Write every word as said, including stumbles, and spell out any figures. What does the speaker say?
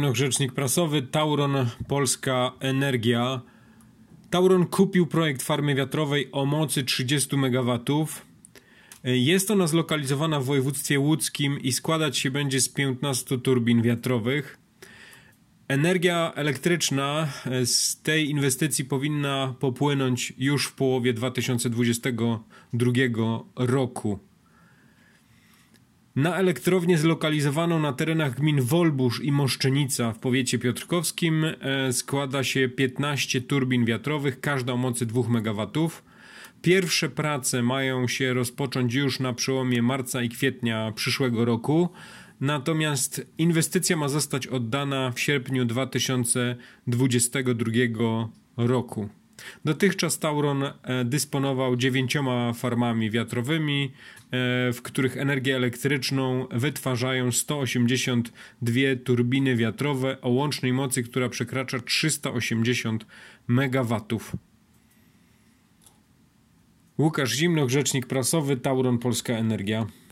Zimnoch, rzecznik prasowy. Tauron Polska Energia. Tauron kupił projekt farmy wiatrowej o mocy trzydzieści megawatów. Jest ona zlokalizowana w województwie łódzkim i składać się będzie z piętnastu turbin wiatrowych. Energia elektryczna z tej inwestycji powinna popłynąć już w połowie dwa tysiące dwudziestego drugiego roku. Na elektrownię zlokalizowaną na terenach gmin Wolbusz i Moszczenica w powiecie piotrkowskim składa się piętnaście turbin wiatrowych, każda o mocy dwóch megawatów. Pierwsze prace mają się rozpocząć już na przełomie marca i kwietnia przyszłego roku, natomiast inwestycja ma zostać oddana w sierpniu dwa tysiące dwudziestego drugiego roku. Dotychczas Tauron dysponował dziewięcioma farmami wiatrowymi, w których energię elektryczną wytwarzają sto osiemdziesiąt dwie turbiny wiatrowe o łącznej mocy, która przekracza trzysta osiemdziesiąt megawatów. Łukasz Zimnoch, rzecznik prasowy, Tauron Polska Energia.